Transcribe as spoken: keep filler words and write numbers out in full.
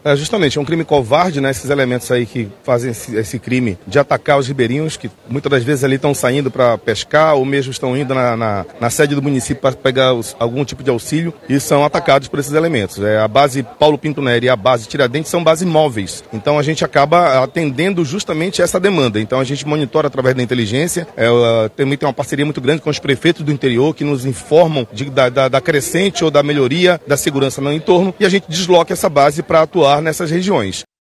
É, justamente, é um crime covarde, né? Esses elementos aí que fazem esse, esse crime de atacar os ribeirinhos, que muitas das vezes ali estão saindo para pescar ou mesmo estão indo na, na, na sede do município para pegar os, algum tipo de auxílio e são atacados por esses elementos. É, a base Paulo Pinto Nery e a base Tiradentes são bases móveis, então a gente acaba atendendo justamente essa demanda. Então a gente monitora através da inteligência, é, também tem uma parceria muito grande com os prefeitos do interior que nos informam de, da, da, da crescente ou da melhoria da segurança no entorno e a gente desloca essa base para atuar nessas regiões.